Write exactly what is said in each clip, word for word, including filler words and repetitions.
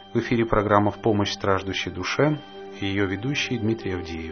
В эфире программа «В помощь страждущей душе» и ее ведущий Дмитрий Авдеев.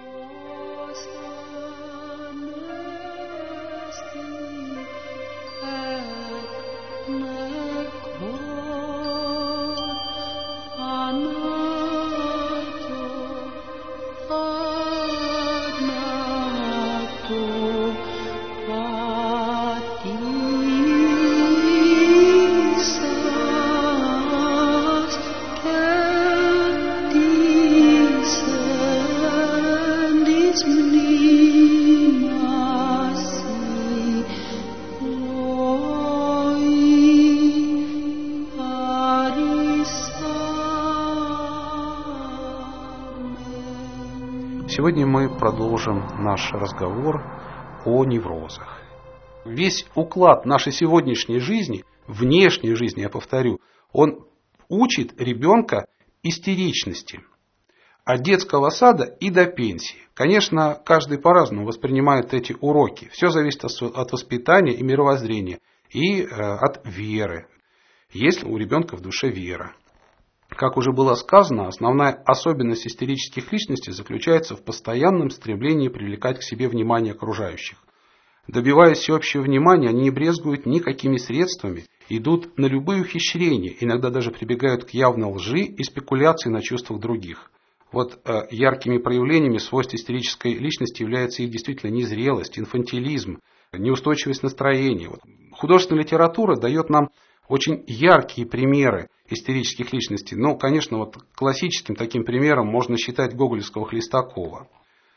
Сегодня мы продолжим наш разговор о неврозах. Весь уклад нашей сегодняшней жизни, внешней жизни, я повторю, он учит ребенка истеричности. От детского сада и до пенсии. Конечно, каждый по-разному воспринимает эти уроки. Все зависит от воспитания и мировоззрения, и э, от веры. Есть ли у ребенка в душе вера? Как уже было сказано, основная особенность истерических личностей заключается в постоянном стремлении привлекать к себе внимание окружающих. Добиваясь всеобщего внимания, они не брезгуют никакими средствами, идут на любые ухищрения, иногда даже прибегают к явной лжи и спекуляции на чувствах других. Вот э, яркими проявлениями свойств истерической личности является их действительно незрелость, инфантилизм, неустойчивость настроения. Вот. Художественная литература дает нам очень яркие примеры истерических личностей. Но, конечно, вот классическим таким примером можно считать гоголевского Хлестакова.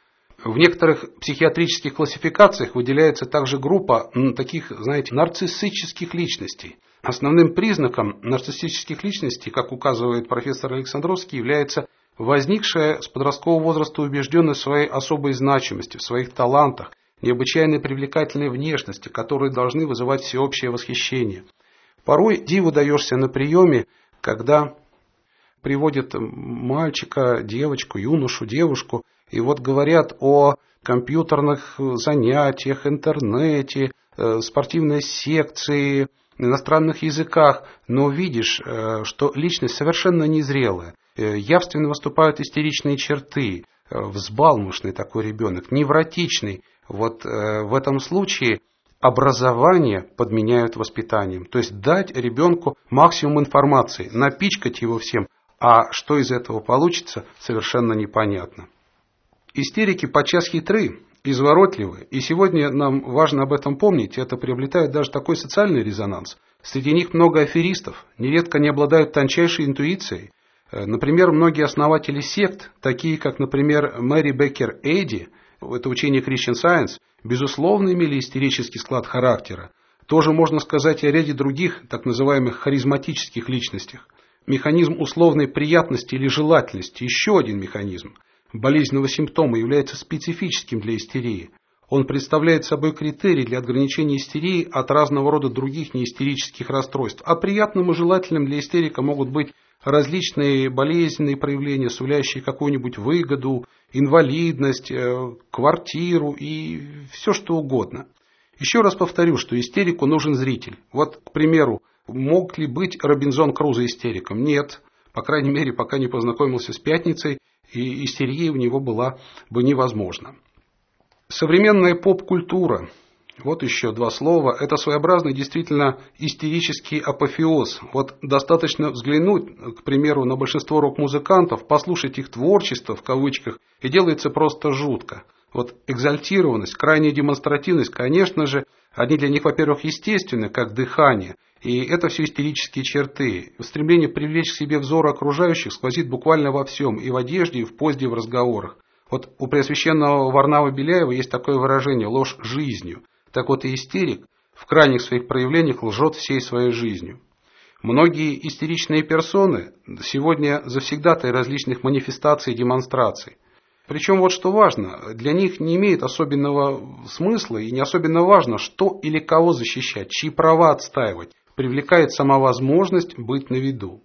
В некоторых психиатрических классификациях выделяется также группа таких, знаете, нарциссических личностей. Основным признаком нарциссических личностей, как указывает профессор Александровский, является возникшая с подросткового возраста убежденность в своей особой значимости, в своих талантах, необычайной привлекательной внешности, которые должны вызывать всеобщее восхищение. Порой диву даешься на приеме, когда приводят мальчика, девочку, юношу, девушку, и вот говорят о компьютерных занятиях, интернете, спортивной секции, иностранных языках, но видишь, что личность совершенно незрелая, явственно выступают истеричные черты, взбалмошный такой ребенок, невротичный. Вот в этом случае образование подменяют воспитанием. То есть дать ребенку максимум информации, напичкать его всем, а что из этого получится, совершенно непонятно. Истерики подчас хитры, изворотливы, и сегодня нам важно об этом помнить, это приобретает даже такой социальный резонанс. Среди них много аферистов, нередко не обладают тончайшей интуицией. Например, многие основатели сект, такие как, например, Мэри Беккер Эйди, это учение Christian Science, безусловно, имели истерический склад характера. Тоже можно сказать и о ряде других, так называемых харизматических личностях. Механизм условной приятности или желательности – еще один механизм болезненного симптома является специфическим для истерии. Он представляет собой критерий для отграничения истерии от разного рода других неистерических расстройств. А приятным и желательным для истерика могут быть различные болезненные проявления, сулящие какую-нибудь выгоду, инвалидность, квартиру и все что угодно. Еще раз повторю, что истерику нужен зритель. Вот, к примеру, мог ли быть Робинзон Крузо истериком? Нет. По крайней мере, пока не познакомился с «Пятницей», и истерия у него была бы невозможна. Современная поп-культура. Вот еще два слова. Это своеобразный, действительно, истерический апофеоз. Вот достаточно взглянуть, к примеру, на большинство рок-музыкантов, послушать их творчество, в кавычках, и делается просто жутко. Вот экзальтированность, крайняя демонстративность, конечно же, они для них, во-первых, естественны, как дыхание. И это все истерические черты. Стремление привлечь к себе взор окружающих сквозит буквально во всем. И в одежде, и в позе, и в разговорах. Вот у Преосвященного Варнава Беляева есть такое выражение «ложь жизнью». Так вот и истерик в крайних своих проявлениях лжет всей своей жизнью. Многие истеричные персоны сегодня завсегдатаи различных манифестаций и демонстраций. Причем вот что важно, для них не имеет особенного смысла и не особенно важно, что или кого защищать, чьи права отстаивать. Привлекает сама возможность быть на виду.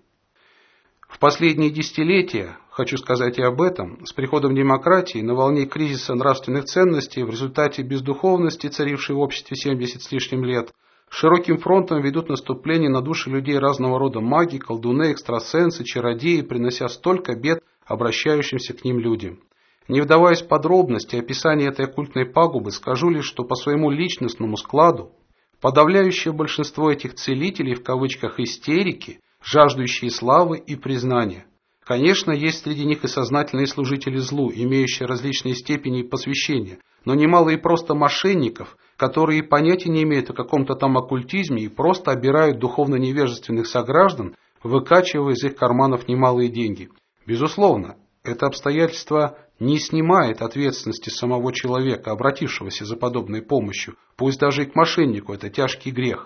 В последние десятилетия, хочу сказать и об этом, с приходом демократии на волне кризиса нравственных ценностей в результате бездуховности, царившей в обществе семьдесят с лишним лет, Широким фронтом ведут наступление на души людей разного рода маги, колдуны, экстрасенсы, чародеи, принося столько бед обращающимся к ним людям. Не вдаваясь в подробности описания этой оккультной пагубы, скажу лишь, что по своему личностному складу подавляющее большинство этих целителей, в кавычках истерики, жаждущие славы и признания. Конечно, есть среди них и сознательные служители злу, имеющие различные степени посвящения, но немало и просто мошенников, которые и понятия не имеют о каком-то там оккультизме и просто обирают духовно невежественных сограждан, выкачивая из их карманов немалые деньги. Безусловно, это обстоятельство не снимает ответственности самого человека, обратившегося за подобной помощью, пусть даже и к мошеннику, это тяжкий грех.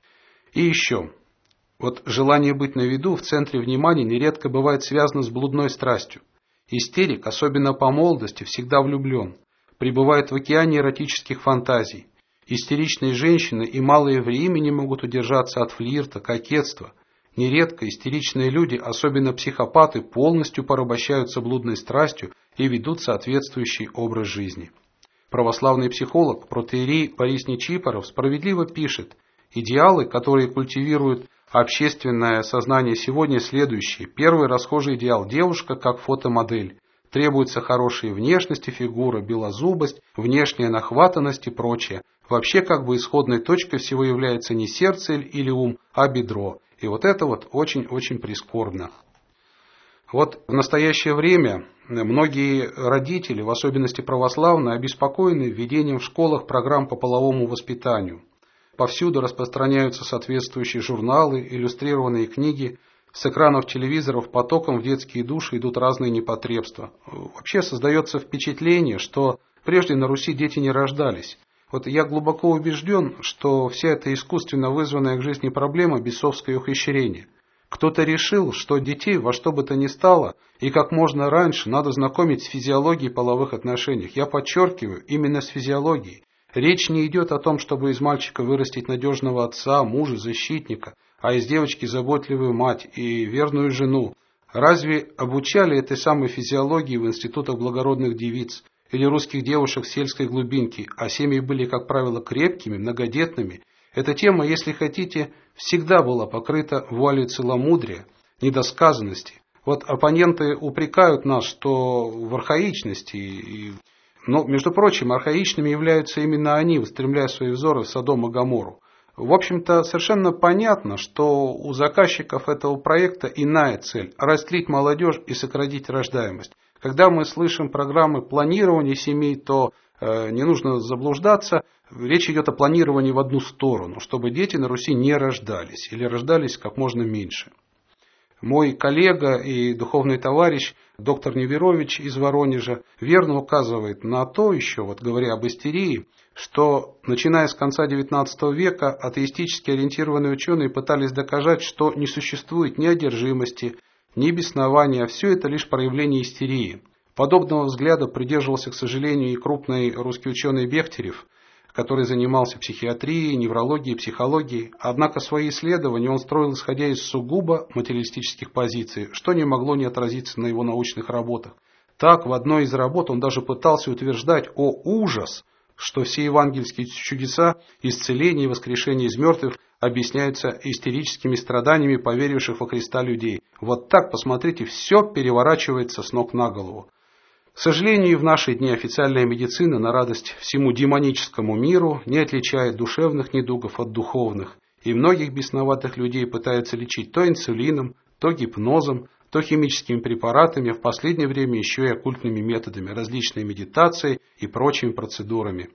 И еще. Вот желание быть на виду в центре внимания нередко бывает связано с блудной страстью. Истерик, особенно по молодости, всегда влюблен, пребывает в океане эротических фантазий. Истеричные женщины и малое времени могут удержаться от флирта, кокетства. Нередко истеричные люди, особенно психопаты, полностью порабощаются блудной страстью и ведут соответствующий образ жизни. Православный психолог, протоиерей Борис Нечипоров справедливо пишет: идеалы, которые культивируют общественное сознание сегодня, следующие. Первый расхожий идеал – девушка как фотомодель. Требуется хорошая внешность и фигура, белозубость, внешняя нахватанность и прочее. Вообще как бы исходной точкой всего является не сердце или ум, а бедро. И вот это вот очень-очень прискорбно. Вот в настоящее время многие родители, в особенности православные, обеспокоены введением в школах программ по половому воспитанию. Повсюду распространяются соответствующие журналы, иллюстрированные книги, с экранов телевизоров потоком в детские души идут разные непотребства. Вообще создается впечатление, что прежде на Руси дети не рождались. Вот я глубоко убежден, что вся эта искусственно вызванная к жизни проблема – бесовское ухищрение. Кто-то решил, что детей во что бы то ни стало и как можно раньше надо знакомить с физиологией половых отношений. Я подчеркиваю, именно с физиологией. Речь не идет о том, чтобы из мальчика вырастить надежного отца, мужа, защитника, а из девочки заботливую мать и верную жену. Разве обучали этой самой физиологии в институтах благородных девиц или русских девушек сельской глубинки, а семьи были, как правило, крепкими, многодетными? Эта тема, если хотите, всегда была покрыта вуалью целомудрия, недосказанности. Вот оппоненты упрекают нас, что в архаичности, и... но, между прочим, архаичными являются именно они, устремляя свои взоры в Содом и Гоморру. В общем-то, совершенно понятно, что у заказчиков этого проекта иная цель – растлить молодежь и сократить рождаемость. Когда мы слышим программы планирования семей, то э, не нужно заблуждаться, речь идет о планировании в одну сторону, чтобы дети на Руси не рождались или рождались как можно меньше. Мой коллега и духовный товарищ, доктор Неверович из Воронежа, верно указывает на то еще, вот говоря об истерии, что начиная с конца девятнадцатого века атеистически ориентированные ученые пытались доказать, что не существует ни одержимости, ни беснования, а все это лишь проявление истерии. Подобного взгляда придерживался, к сожалению, и крупный русский ученый Бехтерев, который занимался психиатрией, неврологией, психологией, однако свои исследования он строил исходя из сугубо материалистических позиций, что не могло не отразиться на его научных работах. Так, в одной из работ он даже пытался утверждать: «О ужас!», что все евангельские чудеса, исцеления и воскрешения из мертвых объясняются истерическими страданиями поверивших во Христа людей. Вот так, посмотрите, все переворачивается с ног на голову. К сожалению, в наши дни официальная медицина, на радость всему демоническому миру, не отличает душевных недугов от духовных, и многих бесноватых людей пытаются лечить то инсулином, то гипнозом, то химическими препаратами, а в последнее время еще и оккультными методами, различной медитацией и прочими процедурами.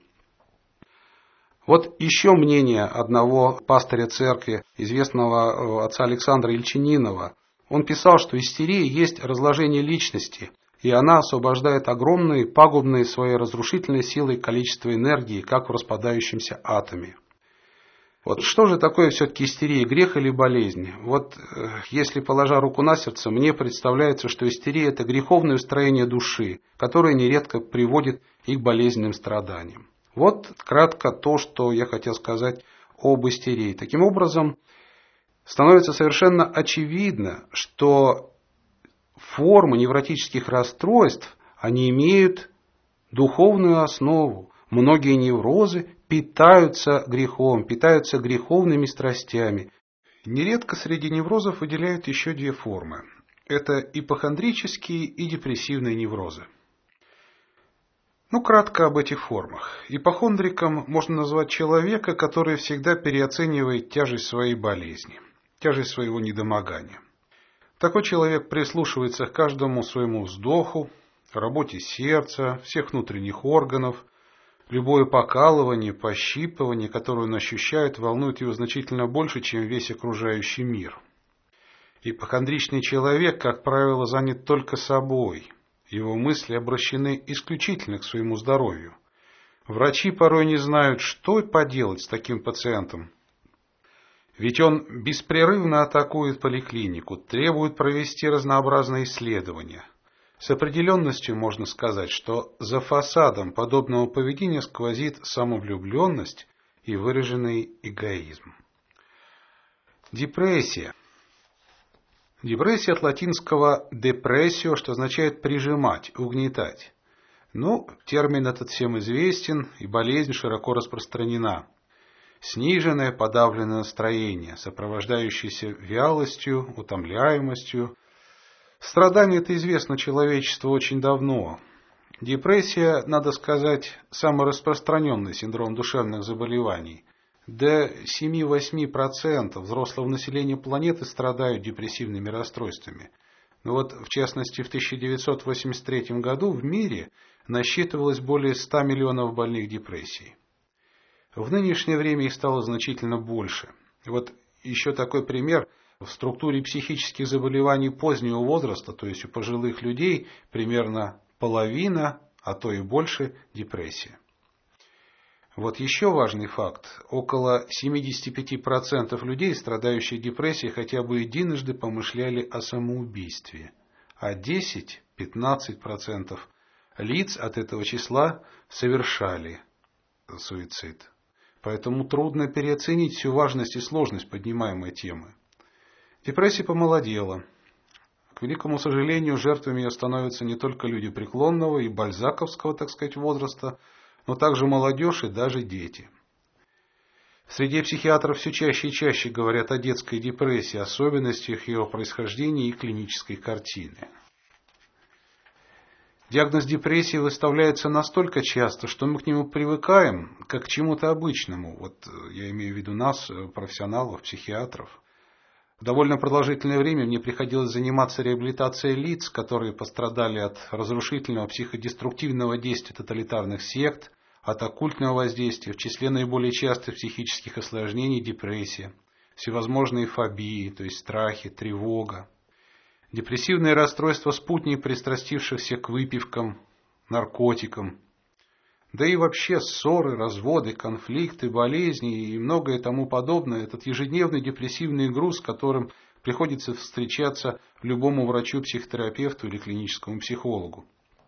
Вот еще мнение одного пастыря церкви, известного отца Александра Ильчининова. Он писал, что истерия есть разложение личности, и она освобождает огромные, пагубные своей разрушительной силой количество энергии, как в распадающемся атоме. Вот что же такое все-таки истерия, грех или болезнь? Вот э, если, положа руку на сердце, мне представляется, что истерия – это греховное устроение души, которое нередко приводит и к болезненным страданиям. Вот кратко то, что я хотел сказать об истерии. Таким образом, становится совершенно очевидно, что формы невротических расстройств, они имеют духовную основу. Многие неврозы питаются грехом, питаются греховными страстями. Нередко среди неврозов выделяют еще две формы. Это ипохондрические и депрессивные неврозы. Ну, кратко об этих формах. Ипохондриком можно назвать человека, который всегда переоценивает тяжесть своей болезни, тяжесть своего недомогания. Такой человек прислушивается к каждому своему вздоху, работе сердца, всех внутренних органов. Любое покалывание, пощипывание, которое он ощущает, волнует его значительно больше, чем весь окружающий мир. Ипохондричный человек, как правило, занят только собой. Его мысли обращены исключительно к своему здоровью. Врачи порой не знают, что поделать с таким пациентом. Ведь он беспрерывно атакует поликлинику, требует провести разнообразные исследования. С определенностью можно сказать, что за фасадом подобного поведения сквозит самовлюбленность и выраженный эгоизм. Депрессия. Депрессия от латинского depressio, что означает прижимать, угнетать. Ну, термин этот всем известен, и болезнь широко распространена. Сниженное подавленное настроение, сопровождающееся вялостью, утомляемостью. Страдание это известно человечеству очень давно. Депрессия, надо сказать, самый распространенный синдром душевных заболеваний. До семи-восьми процентов взрослого населения планеты страдают депрессивными расстройствами. Но вот, в частности, в тысяча девятьсот восемьдесят третьем году в мире насчитывалось более ста миллионов больных депрессией. В нынешнее время их стало значительно больше. Вот еще такой пример. В структуре психических заболеваний позднего возраста, то есть у пожилых людей, примерно половина, а то и больше, депрессия. Вот еще важный факт. Около семьдесят пять процентов людей, страдающих депрессией, хотя бы единожды помышляли о самоубийстве, а десять-пятнадцать процентов лиц от этого числа совершали суицид. Поэтому трудно переоценить всю важность и сложность поднимаемой темы. Депрессия помолодела. К великому сожалению, жертвами ее становятся не только люди преклонного и бальзаковского, так сказать, возраста, но также молодежь и даже дети. Среди психиатров все чаще и чаще говорят о детской депрессии, особенностях ее происхождения и клинической картины. Диагноз депрессии выставляется настолько часто, что мы к нему привыкаем, как к чему-то обычному. Вот я имею в виду нас, профессионалов, психиатров. Довольно продолжительное время мне приходилось заниматься реабилитацией лиц, которые пострадали от разрушительного психодеструктивного действия тоталитарных сект, от оккультного воздействия, в числе наиболее частых психических осложнений депрессия, всевозможные фобии, то есть страхи, тревога, депрессивные расстройства спутник пристрастившихся к выпивкам, наркотикам, да и вообще ссоры, разводы, конфликты, болезни и многое тому подобное. Этот ежедневный депрессивный груз, с которым приходится встречаться любому врачу, психотерапевту или клиническому психологу.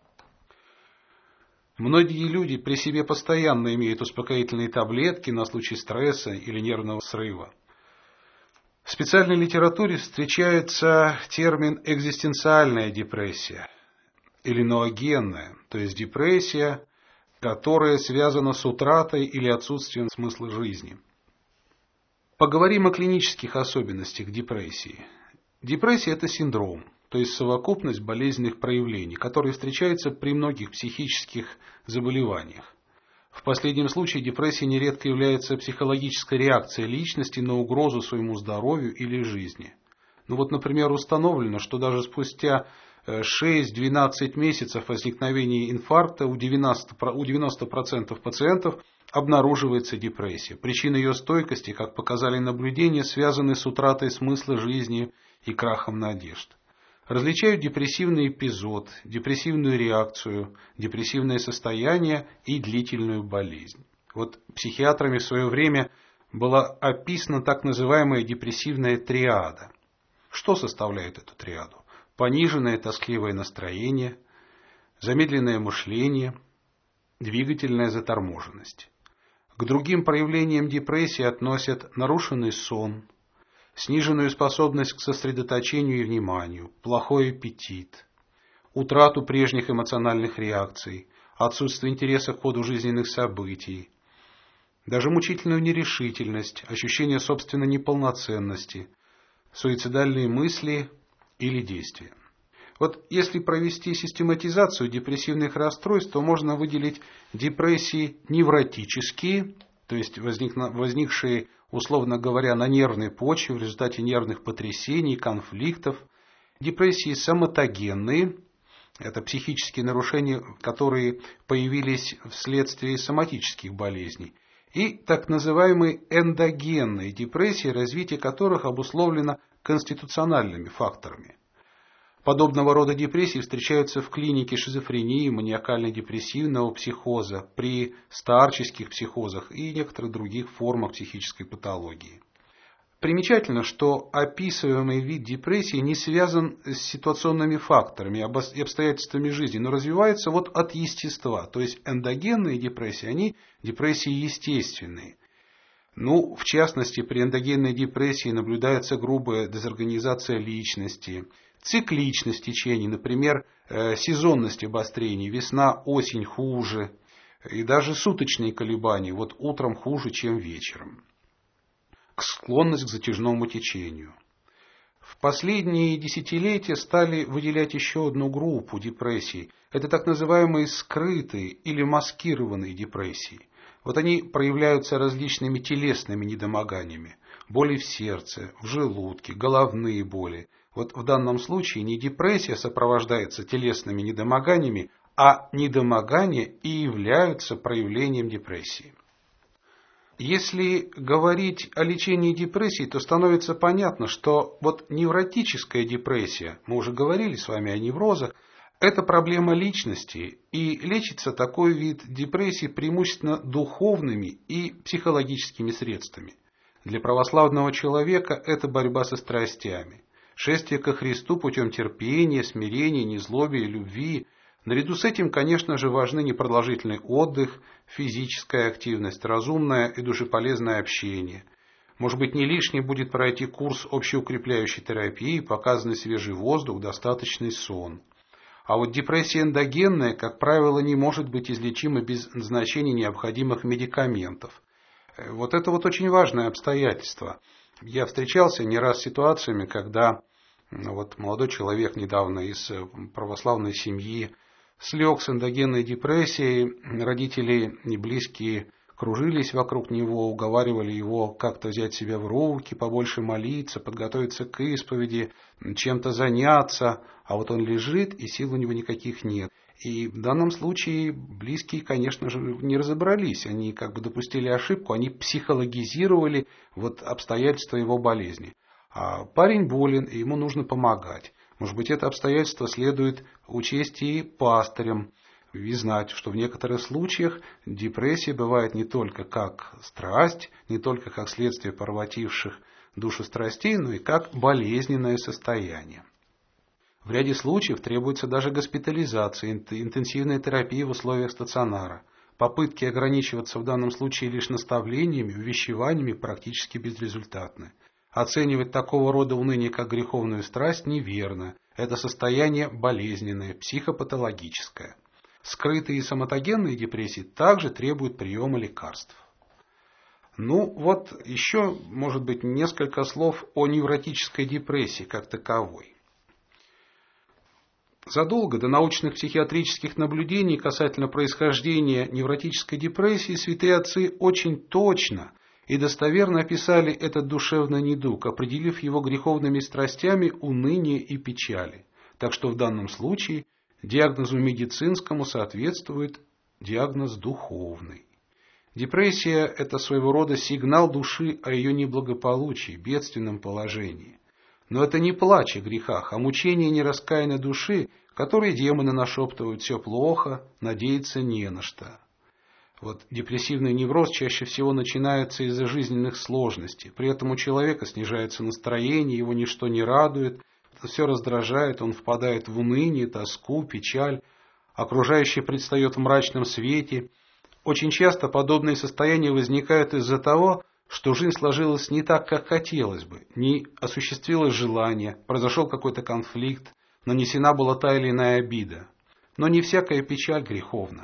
Многие люди при себе постоянно имеют успокоительные таблетки на случай стресса или нервного срыва. В специальной литературе встречается термин экзистенциальная депрессия или ноогенная, то есть депрессия, которая связана с утратой или отсутствием смысла жизни. Поговорим о клинических особенностях депрессии. Депрессия – это синдром, то есть совокупность болезненных проявлений, которые встречаются при многих психических заболеваниях. В последнем случае депрессия нередко является психологической реакцией личности на угрозу своему здоровью или жизни. Ну вот, например, установлено, что даже спустя шесть-двенадцать месяцев возникновения инфаркта у девяноста процентов пациентов обнаруживается депрессия. Причины ее стойкости, как показали наблюдения, связаны с утратой смысла жизни и крахом надежд. Различают депрессивный эпизод, депрессивную реакцию, депрессивное состояние и длительную болезнь. Вот психиатрами в свое время была описана так называемая депрессивная триада. Что составляет эту триаду? Пониженное тоскливое настроение, замедленное мышление, двигательная заторможенность. К другим проявлениям депрессии относят нарушенный сон, сниженную способность к сосредоточению и вниманию, плохой аппетит, утрату прежних эмоциональных реакций, отсутствие интереса к ходу жизненных событий, даже мучительную нерешительность, ощущение собственной неполноценности, суицидальные мысли или действия. Вот если провести систематизацию депрессивных расстройств, то можно выделить депрессии невротические, то есть возникшие, условно говоря, на нервной почве в результате нервных потрясений, конфликтов, депрессии соматогенные, это психические нарушения, которые появились вследствие соматических болезней, и так называемые эндогенные депрессии, развитие которых обусловлено конституциональными факторами. Подобного рода депрессии встречаются в клинике шизофрении, маниакально-депрессивного психоза, при старческих психозах и некоторых других формах психической патологии. Примечательно, что описываемый вид депрессии не связан с ситуационными факторами и обстоятельствами жизни, но развивается вот от естества. То есть эндогенные депрессии, они депрессии естественные. Ну, в частности, при эндогенной депрессии наблюдается грубая дезорганизация личности, цикличность течений, например, сезонность обострений, весна-осень хуже, и даже суточные колебания, вот утром хуже, чем вечером. Склонность к затяжному течению. В последние десятилетия стали выделять еще одну группу депрессий. Это так называемые скрытые или маскированные депрессии. Вот они проявляются различными телесными недомоганиями. Боли в сердце, в желудке, головные боли. Вот в данном случае не депрессия сопровождается телесными недомоганиями, а недомогания и являются проявлением депрессии. Если говорить о лечении депрессии, то становится понятно, что вот невротическая депрессия, мы уже говорили с вами о неврозах, это проблема личности, и лечится такой вид депрессии преимущественно духовными и психологическими средствами. Для православного человека это борьба со страстями, шествие ко Христу путем терпения, смирения, незлобия, любви. Наряду с этим, конечно же, важны непродолжительный отдых, физическая активность, разумное и душеполезное общение. Может быть, не лишним будет пройти курс общеукрепляющей терапии, показанный свежий воздух, достаточный сон. А вот депрессия эндогенная, как правило, не может быть излечима без назначения необходимых медикаментов. Вот это вот очень важное обстоятельство. Я встречался не раз с ситуациями, когда вот молодой человек недавно из православной семьи слег с эндогенной депрессией, родители и близкие кружились вокруг него, уговаривали его как-то взять себя в руки, побольше молиться, подготовиться к исповеди, чем-то заняться, а вот он лежит, и сил у него никаких нет. И в данном случае близкие, конечно же, не разобрались, они как бы допустили ошибку, они психологизировали вот обстоятельства его болезни. А парень болен, и ему нужно помогать. Может быть, это обстоятельство следует учесть и пастырям, и знать, что в некоторых случаях депрессия бывает не только как страсть, не только как следствие порвативших душу страстей, но и как болезненное состояние. В ряде случаев требуется даже госпитализация, интенсивная терапия в условиях стационара. Попытки ограничиваться в данном случае лишь наставлениями, увещеваниями практически безрезультатны. Оценивать такого рода уныние как греховную страсть неверно. Это состояние болезненное, психопатологическое. Скрытые и соматогенные депрессии также требуют приема лекарств. Ну вот еще, может быть, несколько слов о невротической депрессии как таковой. Задолго до научных психиатрических наблюдений касательно происхождения невротической депрессии святые отцы очень точно и достоверно описали этот душевный недуг, определив его греховными страстями уныния и печали. Так что в данном случае диагнозу медицинскому соответствует диагноз духовный. Депрессия – это своего рода сигнал души о ее неблагополучии, бедственном положении. Но это не плач о грехах, а мучение нераскаянной души, которой демоны нашептывают «все плохо, надеяться не на что». Вот депрессивный невроз чаще всего начинается из-за жизненных сложностей. При этом у человека снижается настроение, его ничто не радует, это все раздражает, он впадает в уныние, тоску, печаль, окружающее предстает в мрачном свете. Очень часто подобные состояния возникают из-за того, что жизнь сложилась не так, как хотелось бы, не осуществилось желание, произошел какой-то конфликт, нанесена была та или иная обида. Но не всякая печаль греховна.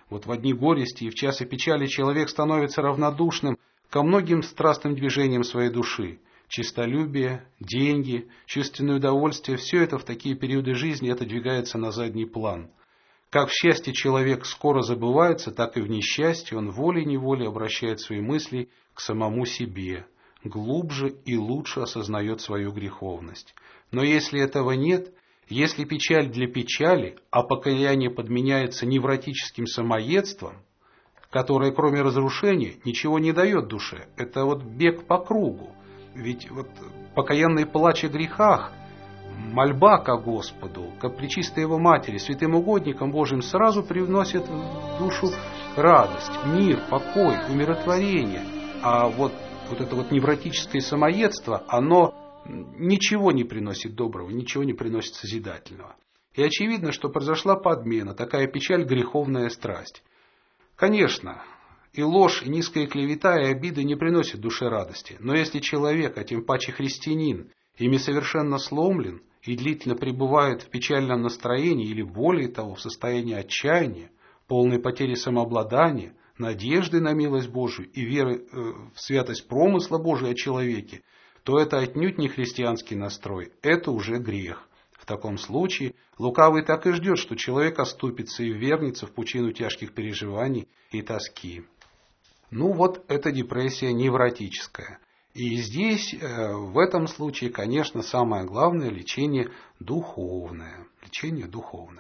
Вот в одни горести и в часы печали человек становится равнодушным ко многим страстным движениям своей души. Честолюбие, деньги, чувственное удовольствие – все это в такие периоды жизни отодвигается на задний план. Как в счастье человек скоро забывается, так и в несчастье он волей-неволей обращает свои мысли к самому себе, глубже и лучше осознает свою греховность. Но если этого нет, если печаль для печали, а покаяние подменяется невротическим самоедством, которое кроме разрушения ничего не дает душе, это вот бег по кругу. Ведь вот покаянный плач о грехах, мольба ко Господу, ко Пречистой Его Матери, святым угодникам Божьим сразу привносит в душу радость, мир, покой, умиротворение. А вот, вот это вот невротическое самоедство, оно ничего не приносит доброго, ничего не приносит созидательного. И очевидно, что произошла подмена, такая печаль, греховная страсть. Конечно, и ложь, и низкая клевета, и обиды не приносят душе радости. Но если человек, а тем паче христианин, ими совершенно сломлен и длительно пребывает в печальном настроении или, более того, в состоянии отчаяния, полной потери самообладания, надежды на милость Божию и веры в святость промысла Божия о человеке, то это отнюдь не христианский настрой, это уже грех. В таком случае лукавый так и ждет, что человек оступится и вернется в пучину тяжких переживаний и тоски. Ну вот, это депрессия невротическая. И здесь, в этом случае, конечно, самое главное лечение духовное. Лечение духовное.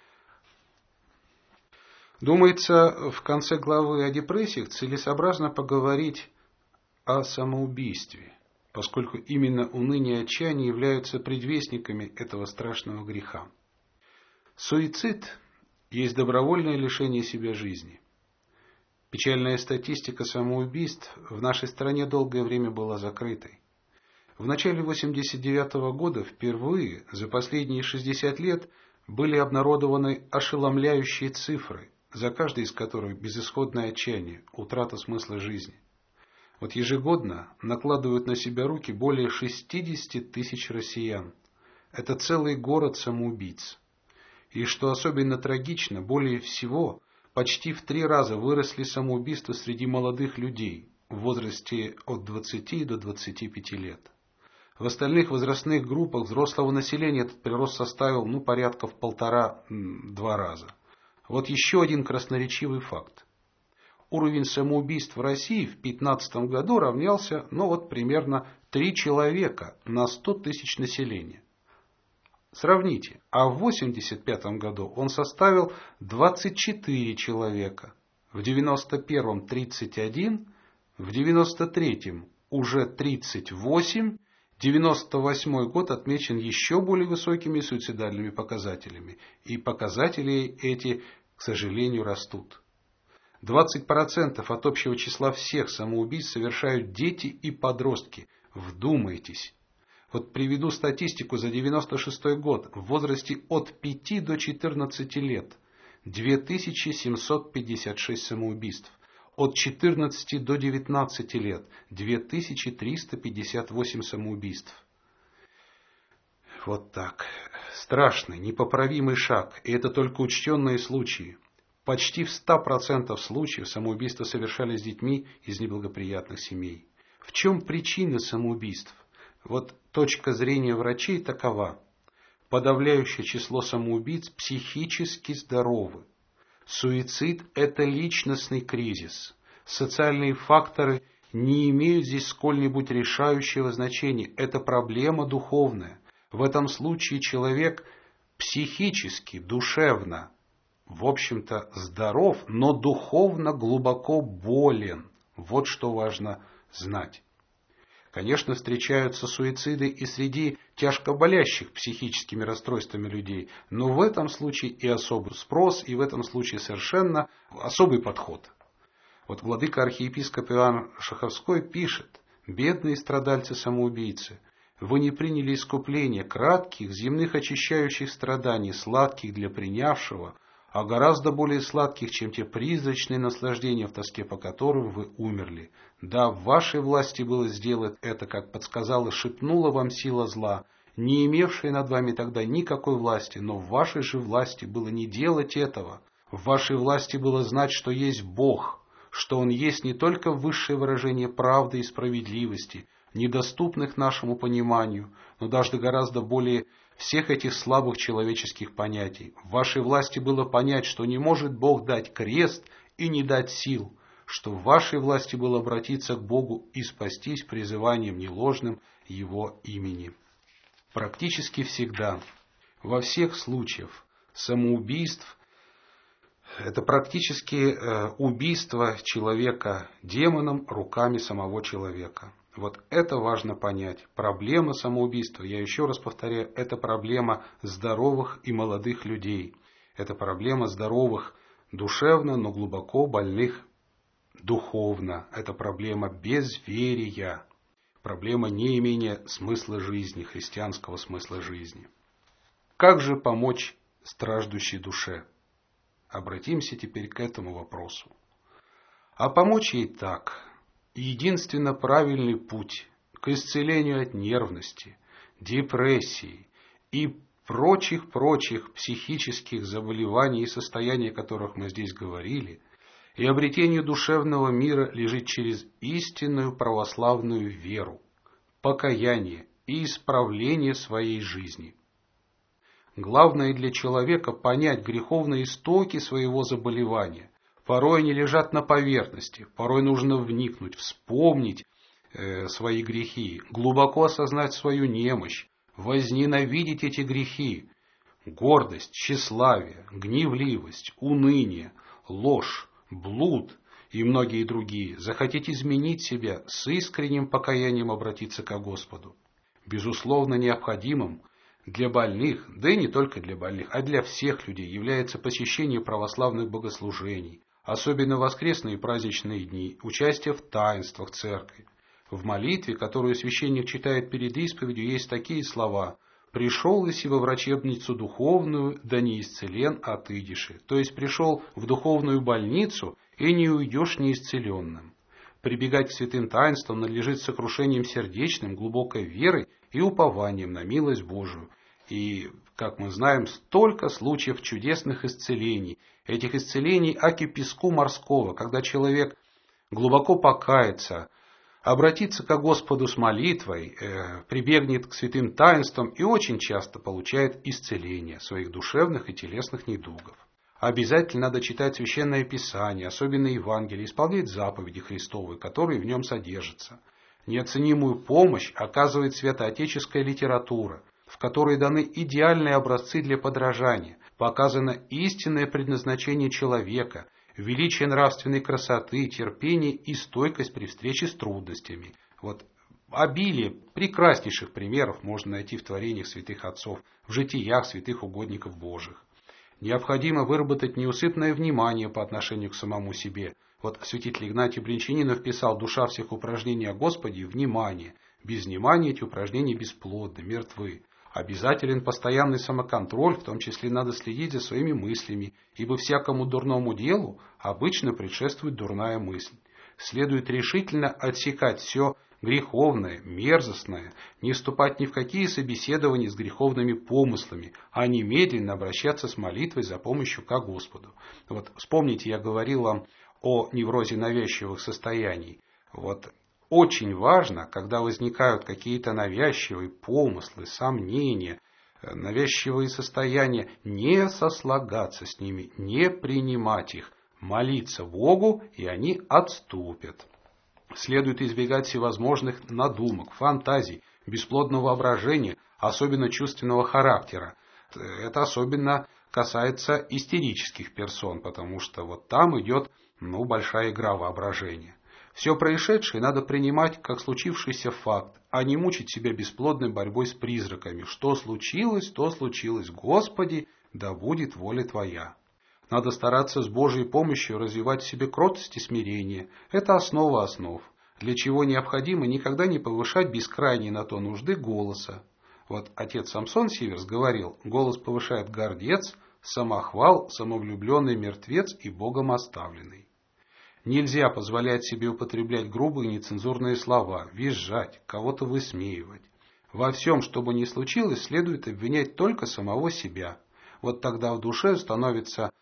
Думается, в конце главы о депрессиях целесообразно поговорить о самоубийстве, поскольку именно уныние и отчаяние являются предвестниками этого страшного греха. Суицид есть добровольное лишение себя жизни. Печальная статистика самоубийств в нашей стране долгое время была закрытой. В начале восемьдесят девятого года впервые за последние шестьдесят лет были обнародованы ошеломляющие цифры, за каждой из которых безысходное отчаяние, утрата смысла жизни. Вот ежегодно накладывают на себя руки более шестьдесят тысяч россиян. Это целый город самоубийц. И что особенно трагично, более всего почти в три раза выросли самоубийства среди молодых людей в возрасте от двадцати до двадцати пяти лет. В остальных возрастных группах взрослого населения этот прирост составил ну, порядка в полтора-два раза. Вот еще один красноречивый факт. Уровень самоубийств в России в две тысячи пятнадцатом году равнялся ну, вот, примерно три человека на сто тысяч населения. Сравните, а в восемьдесят пятом году он составил двадцать четыре человека, в девяносто первом тридцать один, в девяносто третьем уже тридцать восемь, девяносто восьмой год отмечен еще более высокими суицидальными показателями, и показатели эти, к сожалению, растут. двадцать процентов от общего числа всех самоубийств совершают дети и подростки. Вдумайтесь. Вот приведу статистику за девяносто шестой год. В возрасте от пяти до четырнадцати лет две тысячи семьсот пятьдесят шесть самоубийств. От четырнадцати до девятнадцати лет две тысячи триста пятьдесят восемь самоубийств. Вот так. Страшный, непоправимый шаг. И это только учтенные случаи. Почти в ста процентах случаев самоубийства совершались с детьми из неблагоприятных семей. В чем причина самоубийств? Вот точка зрения врачей такова. Подавляющее число самоубийц психически здоровы. Суицид – это личностный кризис. Социальные факторы не имеют здесь сколь-нибудь решающего значения. Это проблема духовная. В этом случае человек психически, душевно, в общем-то, здоров, но духовно глубоко болен. Вот что важно знать. Конечно, встречаются суициды и среди тяжко болящих психическими расстройствами людей, но в этом случае и особый спрос, и в этом случае совершенно особый подход. Вот владыка архиепископ Иоанн Шаховской пишет: «Бедные страдальцы-самоубийцы, вы не приняли искупление кратких, земных очищающих страданий, сладких для принявшего, а гораздо более сладких, чем те призрачные наслаждения, в тоске по которым вы умерли. Да, в вашей власти было сделать это, как подсказала и шепнула вам сила зла, не имевшая над вами тогда никакой власти, но в вашей же власти было не делать этого. В вашей власти было знать, что есть Бог, что Он есть не только высшее выражение правды и справедливости, недоступных нашему пониманию, но даже гораздо более всех этих слабых человеческих понятий. В вашей власти было понять, что не может Бог дать крест и не дать сил, что в вашей власти было обратиться к Богу и спастись призыванием неложным Его имени. Практически всегда, во всех случаях самоубийств, это практически убийство человека демоном руками самого человека. Вот это важно понять. Проблема самоубийства, я еще раз повторяю, это проблема здоровых и молодых людей. Это проблема здоровых душевно, но глубоко больных духовно. Это проблема безверия. Проблема неимения смысла жизни, христианского смысла жизни. Как же помочь страждущей душе? Обратимся теперь к этому вопросу. А помочь ей так. Единственно правильный путь к исцелению от нервности, депрессии и прочих-прочих психических заболеваний и состояний, о которых мы здесь говорили, и обретению душевного мира лежит через истинную православную веру, покаяние и исправление своей жизни. Главное для человека понять греховные истоки своего заболевания. Порой они лежат на поверхности, порой нужно вникнуть, вспомнить э, свои грехи, глубоко осознать свою немощь, возненавидеть эти грехи, гордость, тщеславие, гневливость, уныние, ложь, блуд и многие другие, захотеть изменить себя, с искренним покаянием обратиться к Господу. Безусловно, необходимым для больных, да и не только для больных, а для всех людей является посещение православных богослужений, особенно в воскресные и праздничные дни, участие в таинствах церкви. В молитве, которую священник читает перед исповедью, есть такие слова: «Пришел и во врачебницу духовную, да не исцелен, а отыдешь». То есть пришел в духовную больницу и не уйдешь неисцеленным. Прибегать к святым таинствам надлежит с сокрушением сердечным, глубокой верой и упованием на милость Божию. И, как мы знаем, столько случаев чудесных исцелений. Этих исцелений аки песку морского, когда человек глубоко покается, обратится к Господу с молитвой, э, прибегнет к святым таинствам и очень часто получает исцеление своих душевных и телесных недугов. Обязательно надо читать Священное Писание, особенно Евангелие, исполнять заповеди Христовы, которые в нем содержатся. Неоценимую помощь оказывает святоотеческая литература, в которой даны идеальные образцы для подражания, показано истинное предназначение человека, величие нравственной красоты, терпение и стойкость при встрече с трудностями. Вот обилие прекраснейших примеров можно найти в творениях святых отцов, в житиях святых угодников Божьих. Необходимо выработать неусыпное внимание по отношению к самому себе. Вот святитель Игнатий Бринчанинов писал: «Душа всех упражнений о Господе – внимание. Без внимания эти упражнения бесплодны, мертвы». Обязателен постоянный самоконтроль, в том числе надо следить за своими мыслями, ибо всякому дурному делу обычно предшествует дурная мысль. Следует решительно отсекать все греховное, мерзостное, не вступать ни в какие собеседования с греховными помыслами, а немедленно обращаться с молитвой за помощью ко Господу. Вот вспомните, я говорил вам о неврозе навязчивых состояний. Вот очень важно, когда возникают какие-то навязчивые помыслы, сомнения, навязчивые состояния, не сослагаться с ними, не принимать их, молиться Богу, и они отступят. Следует избегать всевозможных надумок, фантазий, бесплодного воображения, особенно чувственного характера. Это особенно касается истерических персон, потому что вот там идет ну, большая игра воображения. Все происшедшее надо принимать как случившийся факт, а не мучить себя бесплодной борьбой с призраками. Что случилось, то случилось. Господи, да будет воля Твоя. Надо стараться с Божьей помощью развивать в себе кротость и смирение. Это основа основ, для чего необходимо никогда не повышать без крайней на то нужды голоса. Вот отец Самсон Сиверс говорил: голос повышает гордец, самохвал, самовлюбленный мертвец и Богом оставленный. Нельзя позволять себе употреблять грубые нецензурные слова, визжать, кого-то высмеивать. Во всем, что бы ни случилось, следует обвинять только самого себя. Вот тогда в душе становится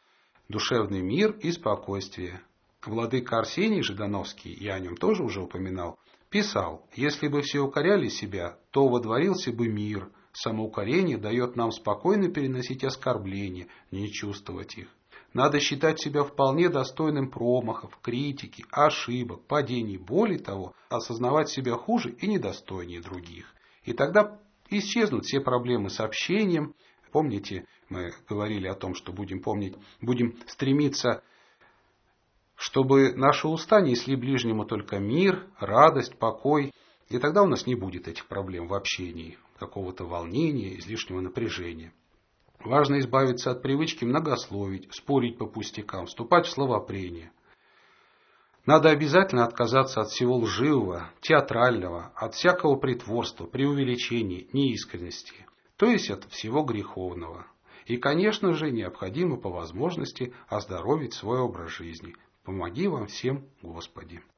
душевный мир и спокойствие. Владыка Арсений Жидановский, я о нем тоже уже упоминал, писал: «Если бы все укоряли себя, то водворился бы мир. Самоукорение дает нам спокойно переносить оскорбления, не чувствовать их. Надо считать себя вполне достойным промахов, критики, ошибок, падений, более того, осознавать себя хуже и недостойнее других. И тогда исчезнут все проблемы с общением». Помните, мы говорили о том, что будем помнить, будем стремиться, чтобы наши уста несли ближнему только мир, радость, покой. И тогда у нас не будет этих проблем в общении, какого-то волнения, излишнего напряжения. Важно избавиться от привычки многословить, спорить по пустякам, вступать в словопрение. Надо обязательно отказаться от всего лживого, театрального, от всякого притворства, преувеличения, неискренности, то есть от всего греховного. И, конечно же, необходимо по возможности оздоровить свой образ жизни. Помоги вам всем, Господи.